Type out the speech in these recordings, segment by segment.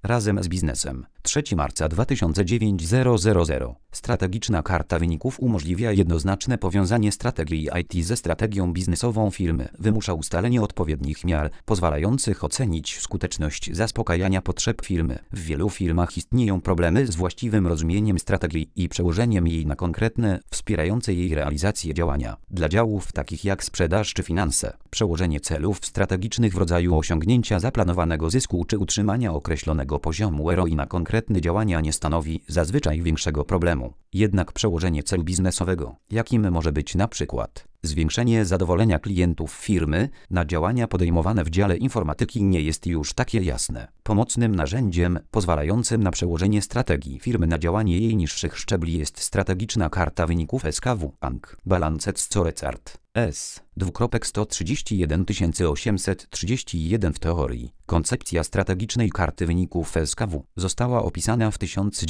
razem z biznesem. 3 marca 2009 Strategiczna karta wyników umożliwia jednoznaczne powiązanie strategii IT ze strategią biznesową firmy. Wymusza ustalenie odpowiednich miar, pozwalających ocenić skuteczność zaspokajania potrzeb firmy. W wielu firmach istnieją problemy z właściwym rozumieniem strategii i przełożeniem jej na konkretne, wspierające jej realizację działania. Dla działów takich jak sprzedaż czy finanse, przełożenie celów strategicznych w rodzaju osiągnięcia zaplanowanego zysku czy utrzymania określonego poziomu ROI na konkretne działania nie stanowi zazwyczaj większego problemu. Jednak przełożenie celu biznesowego, jakim może być na przykład zwiększenie zadowolenia klientów firmy, na działania podejmowane w dziale informatyki nie jest już takie jasne. Pomocnym narzędziem pozwalającym na przełożenie strategii firmy na działanie jej niższych szczebli jest strategiczna karta wyników SKW Bank Balanced Scorecard S. 131 w teorii. Koncepcja strategicznej karty wyników SKW została opisana w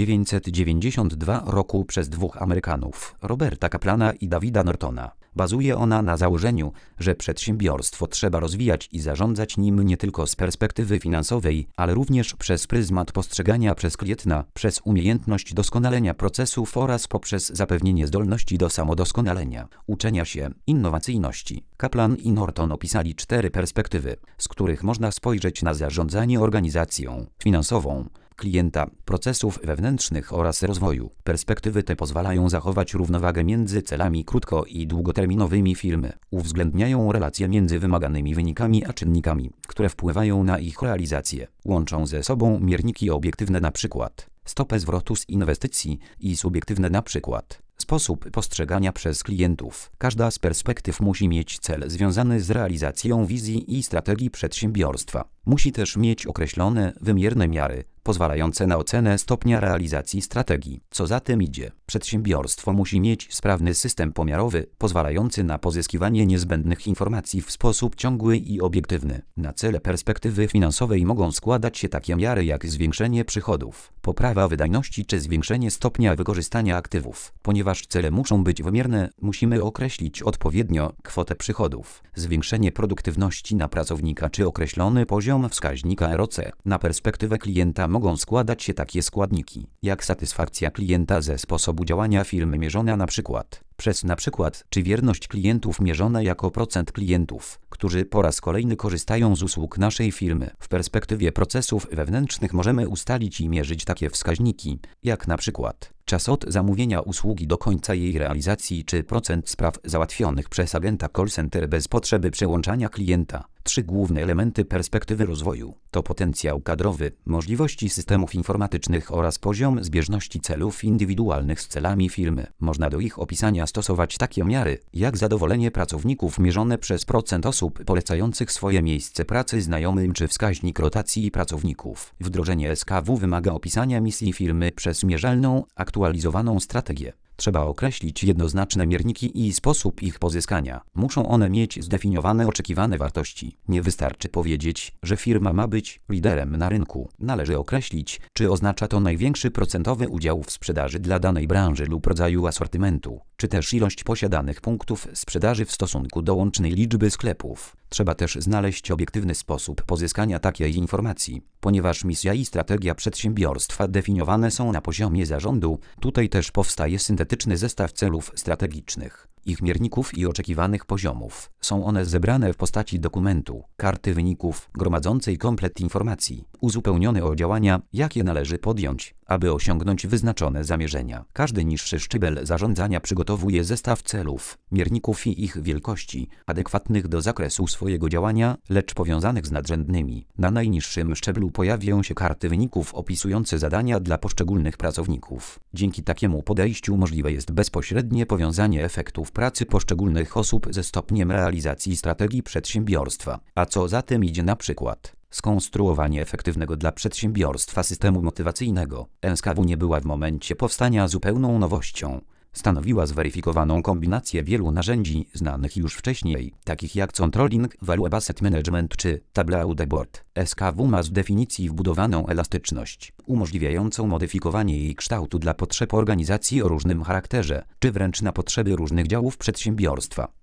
1992 roku przez dwóch Amerykanów, Roberta Kaplana i Davida Nortona. Bazuje ona na założeniu, że przedsiębiorstwo trzeba rozwijać i zarządzać nim nie tylko z perspektywy finansowej, ale również przez pryzmat postrzegania przez klienta, przez umiejętność doskonalenia procesów oraz poprzez zapewnienie zdolności do samodoskonalenia, uczenia się, innowacyjności. Kaplan i Norton opisali 4 perspektywy, z których można spojrzeć na zarządzanie organizacją finansową, klienta, procesów wewnętrznych oraz rozwoju. Perspektywy te pozwalają zachować równowagę między celami krótko- i długoterminowymi firmy. Uwzględniają relacje między wymaganymi wynikami a czynnikami, które wpływają na ich realizację. Łączą ze sobą mierniki obiektywne, np. stopę zwrotu z inwestycji, i subiektywne, np. sposób postrzegania przez klientów. Każda z perspektyw musi mieć cel związany z realizacją wizji i strategii przedsiębiorstwa. Musi też mieć określone, wymierne miary, pozwalające na ocenę stopnia realizacji strategii. Co za tym idzie, przedsiębiorstwo musi mieć sprawny system pomiarowy, pozwalający na pozyskiwanie niezbędnych informacji w sposób ciągły i obiektywny. Na cele perspektywy finansowej mogą składać się takie miary jak zwiększenie przychodów, poprawa wydajności czy zwiększenie stopnia wykorzystania aktywów. Ponieważ cele muszą być wymierne, musimy określić odpowiednio kwotę przychodów, zwiększenie produktywności na pracownika czy określony poziom wskaźnika ROC. Na perspektywę klienta mogą składać się takie składniki, jak satysfakcja klienta ze sposobu działania firmy mierzona przez czy wierność klientów mierzona jako procent klientów, którzy po raz kolejny korzystają z usług naszej firmy. W perspektywie procesów wewnętrznych możemy ustalić i mierzyć takie wskaźniki, jak np. czas od zamówienia usługi do końca jej realizacji czy procent spraw załatwionych przez agenta call center bez potrzeby przełączania klienta. 3 główne elementy perspektywy rozwoju to potencjał kadrowy, możliwości systemów informatycznych oraz poziom zbieżności celów indywidualnych z celami firmy. Można do ich opisania stosować takie miary, jak zadowolenie pracowników mierzone przez procent osób polecających swoje miejsce pracy znajomym czy wskaźnik rotacji pracowników. Wdrożenie SKW wymaga opisania misji firmy przez mierzalną, aktualizowaną strategię. Trzeba określić jednoznaczne mierniki i sposób ich pozyskania. Muszą one mieć zdefiniowane oczekiwane wartości. Nie wystarczy powiedzieć, że firma ma być liderem na rynku. Należy określić, czy oznacza to największy procentowy udział w sprzedaży dla danej branży lub rodzaju asortymentu, czy też ilość posiadanych punktów sprzedaży w stosunku do łącznej liczby sklepów. Trzeba też znaleźć obiektywny sposób pozyskania takiej informacji, ponieważ misja i strategia przedsiębiorstwa definiowane są na poziomie zarządu. Tutaj też powstaje syntetyczny zestaw celów strategicznych, ich mierników i oczekiwanych poziomów. Są one zebrane w postaci dokumentu, karty wyników, gromadzącej komplet informacji, uzupełnione o działania, jakie należy podjąć, aby osiągnąć wyznaczone zamierzenia. Każdy niższy szczebel zarządzania przygotowuje zestaw celów, mierników i ich wielkości, adekwatnych do zakresu swojego działania, lecz powiązanych z nadrzędnymi. Na najniższym szczeblu pojawią się karty wyników opisujące zadania dla poszczególnych pracowników. Dzięki takiemu podejściu możliwe jest bezpośrednie powiązanie efektów pracy poszczególnych osób ze stopniem realizacji strategii przedsiębiorstwa. A co za tym idzie, na przykład skonstruowanie efektywnego dla przedsiębiorstwa systemu motywacyjnego. SKW nie była w momencie powstania zupełną nowością. Stanowiła zweryfikowaną kombinację wielu narzędzi znanych już wcześniej, takich jak Controlling, Value Asset Management czy Tableau de Bord. SKW ma z definicji wbudowaną elastyczność, umożliwiającą modyfikowanie jej kształtu dla potrzeb organizacji o różnym charakterze, czy wręcz na potrzeby różnych działów przedsiębiorstwa.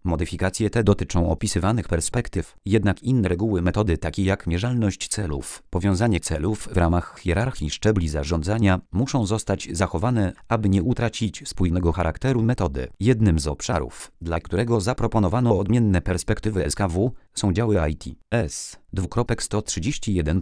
Modyfikacje te dotyczą opisywanych perspektyw, jednak inne reguły metody takie jak mierzalność celów, powiązanie celów w ramach hierarchii szczebli zarządzania muszą zostać zachowane, aby nie utracić spójnego charakteru metody. Jednym z obszarów, dla którego zaproponowano odmienne perspektywy SKW, są działy IT. S:131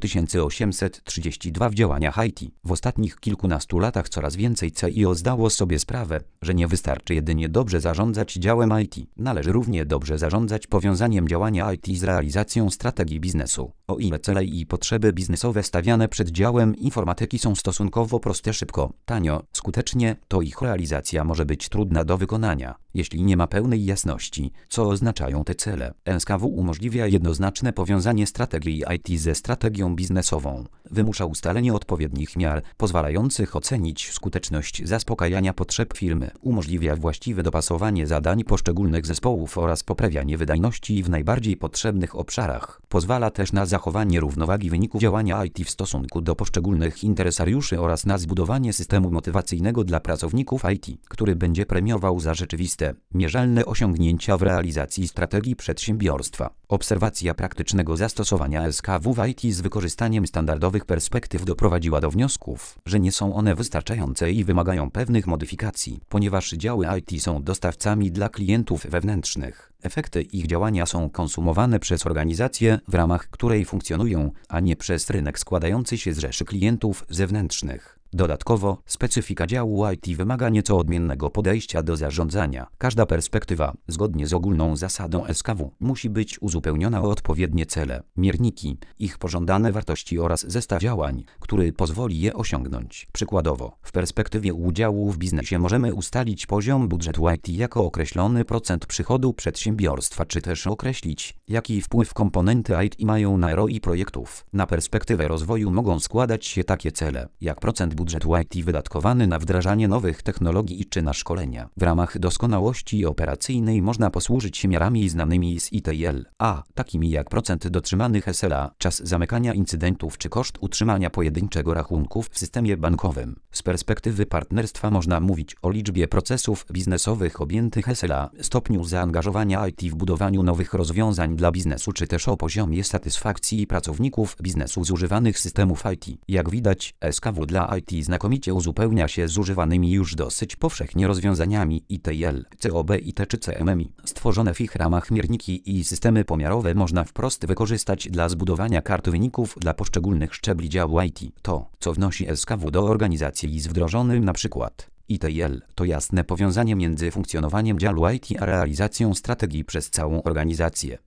832 w działaniach IT. W ostatnich kilkunastu latach coraz więcej CIO zdało sobie sprawę, że nie wystarczy jedynie dobrze zarządzać działem IT. Należy równie dobrze zarządzać powiązaniem działania IT z realizacją strategii biznesu. O ile cele i potrzeby biznesowe stawiane przed działem informatyki są stosunkowo proste, szybko, tanio, skutecznie, to ich realizacja może być trudna do wykonania, jeśli nie ma pełnej jasności, co oznaczają te cele. SKW umożliwia jednoznaczne powiązanie strategii IT ze strategią biznesową. Wymusza ustalenie odpowiednich miar, pozwalających ocenić skuteczność zaspokajania potrzeb firmy. Umożliwia właściwe dopasowanie zadań poszczególnych zespołów oraz poprawianie wydajności w najbardziej potrzebnych obszarach. Pozwala też na zachowanie równowagi wyników działania IT w stosunku do poszczególnych interesariuszy oraz na zbudowanie systemu motywacyjnego dla pracowników IT, który będzie premiował za rzeczywiste, mierzalne osiągnięcia w realizacji strategii przedsiębiorstwa. Obserwacja praktycznego zastosowania SKW w IT z wykorzystaniem standardowych perspektyw doprowadziła do wniosków, że nie są one wystarczające i wymagają pewnych modyfikacji, ponieważ działy IT są dostawcami dla klientów wewnętrznych. Efekty ich działania są konsumowane przez organizację, w ramach której funkcjonują, a nie przez rynek składający się z rzeszy klientów zewnętrznych. Dodatkowo, specyfika działu IT wymaga nieco odmiennego podejścia do zarządzania. Każda perspektywa, zgodnie z ogólną zasadą SKW, musi być uzupełniona o odpowiednie cele, mierniki, ich pożądane wartości oraz zestaw działań, który pozwoli je osiągnąć. Przykładowo, w perspektywie udziału w biznesie możemy ustalić poziom budżetu IT jako określony procent przychodu przedsiębiorstwa, czy też określić, jaki wpływ komponenty IT mają na ROI projektów. Na perspektywę rozwoju mogą składać się takie cele, jak procent budżetu IT wydatkowany na wdrażanie nowych technologii czy na szkolenia. W ramach doskonałości operacyjnej można posłużyć się miarami znanymi z ITIL, takimi jak procent dotrzymanych SLA, czas zamykania incydentów czy koszt utrzymania pojedynczego rachunku w systemie bankowym. Z perspektywy partnerstwa można mówić o liczbie procesów biznesowych objętych SLA, stopniu zaangażowania IT w budowaniu nowych rozwiązań dla biznesu, czy też o poziomie satysfakcji pracowników biznesu z używanych systemów IT. Jak widać, SKW dla IT znakomicie uzupełnia się z używanymi już dosyć powszechnie rozwiązaniami ITIL, COB, IT czy CMMI. Stworzone w ich ramach mierniki i systemy pomiarowe można wprost wykorzystać dla zbudowania kart wyników dla poszczególnych szczebli działu IT. To, co wnosi SKW do organizacji z wdrożonym np. ITIL, to jasne powiązanie między funkcjonowaniem działu IT a realizacją strategii przez całą organizację.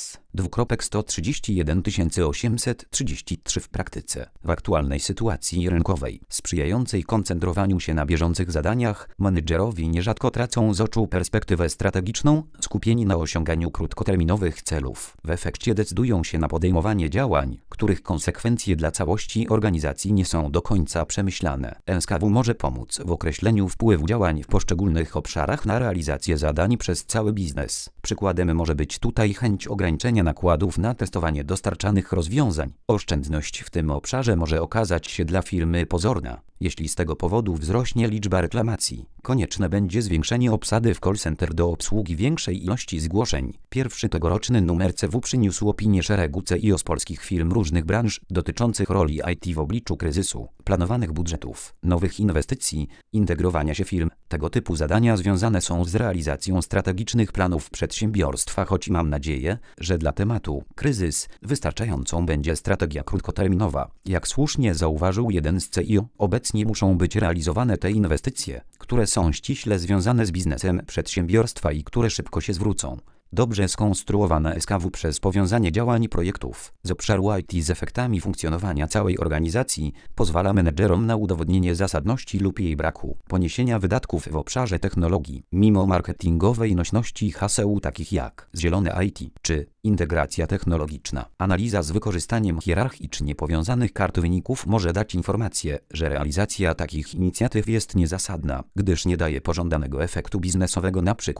S:131 833 w praktyce. W aktualnej sytuacji rynkowej, sprzyjającej koncentrowaniu się na bieżących zadaniach, menedżerowie nierzadko tracą z oczu perspektywę strategiczną, skupieni na osiąganiu krótkoterminowych celów. W efekcie decydują się na podejmowanie działań, których konsekwencje dla całości organizacji nie są do końca przemyślane. SKW może pomóc w określeniu wpływu działań w poszczególnych obszarach na realizację zadań przez cały biznes. Przykładem może być tutaj chęć ograniczenia nakładów na testowanie dostarczanych rozwiązań. Oszczędność w tym obszarze może okazać się dla firmy pozorna, jeśli z tego powodu wzrośnie liczba reklamacji. Konieczne będzie zwiększenie obsady w call center do obsługi większej ilości zgłoszeń. Pierwszy tegoroczny numer CW przyniósł opinię szeregu CIO z polskich firm różnych branż dotyczących roli IT w obliczu kryzysu, planowanych budżetów, nowych inwestycji, integrowania się firm. Tego typu zadania związane są z realizacją strategicznych planów przedsiębiorstwa, choć mam nadzieję, że dla tematu kryzys wystarczającą będzie strategia krótkoterminowa. Jak słusznie zauważył jeden z CIO, obecnie muszą być realizowane te inwestycje, które są ściśle związane z biznesem przedsiębiorstwa i które szybko się zwrócą. Dobrze skonstruowane SKW przez powiązanie działań i projektów z obszaru IT z efektami funkcjonowania całej organizacji pozwala menedżerom na udowodnienie zasadności lub jej braku poniesienia wydatków w obszarze technologii, mimo marketingowej nośności haseł takich jak zielone IT czy integracja technologiczna. Analiza z wykorzystaniem hierarchicznie powiązanych kart wyników może dać informację, że realizacja takich inicjatyw jest niezasadna, gdyż nie daje pożądanego efektu biznesowego, np.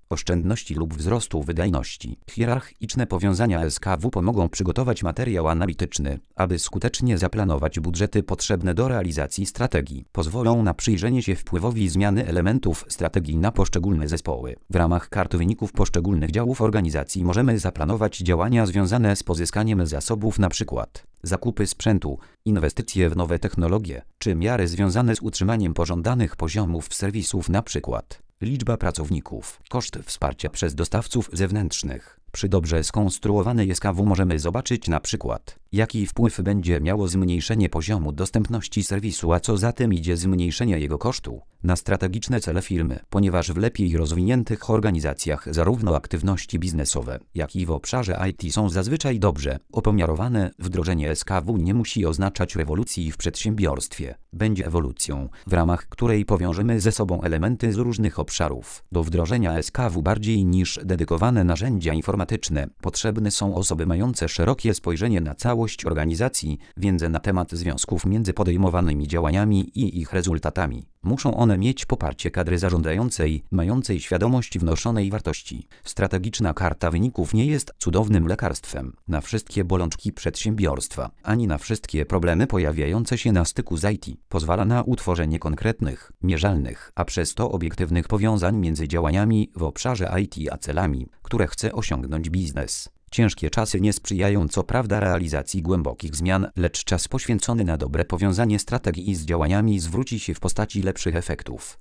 oszczędności lub wzrostu wydajności. Hierarchiczne powiązania SKW pomogą przygotować materiał analityczny, aby skutecznie zaplanować budżety potrzebne do realizacji strategii. Pozwolą na przyjrzenie się wpływowi zmiany elementów strategii na poszczególne zespoły. W ramach kart wyników poszczególnych działów organizacji możemy zaplanować działania związane z pozyskaniem zasobów, np. zakupy sprzętu, inwestycje w nowe technologie, czy miary związane z utrzymaniem pożądanych poziomów serwisów, np. liczba pracowników, koszt wsparcia przez dostawców zewnętrznych. Przy dobrze skonstruowanej SKW możemy zobaczyć np. jaki wpływ będzie miało zmniejszenie poziomu dostępności serwisu, a co za tym idzie zmniejszenie jego kosztu, na strategiczne cele firmy, ponieważ w lepiej rozwiniętych organizacjach zarówno aktywności biznesowe, jak i w obszarze IT są zazwyczaj dobrze opomiarowane. Wdrożenie SKW nie musi oznaczać rewolucji w przedsiębiorstwie. Będzie ewolucją, w ramach której powiążemy ze sobą elementy z różnych obszarów. Do wdrożenia SKW bardziej niż dedykowane narzędzia informatyczne potrzebne są osoby mające szerokie spojrzenie na całość organizacji, wiedzę na temat związków między podejmowanymi działaniami i ich rezultatami. Muszą one mieć poparcie kadry zarządzającej, mającej świadomość wnoszonej wartości. Strategiczna karta wyników nie jest cudownym lekarstwem na wszystkie bolączki przedsiębiorstwa, ani na wszystkie problemy pojawiające się na styku z IT. Pozwala na utworzenie konkretnych, mierzalnych, a przez to obiektywnych powiązań między działaniami w obszarze IT a celami, które chce osiągnąć biznes. Ciężkie czasy nie sprzyjają co prawda realizacji głębokich zmian, lecz czas poświęcony na dobre powiązanie strategii z działaniami zwróci się w postaci lepszych efektów.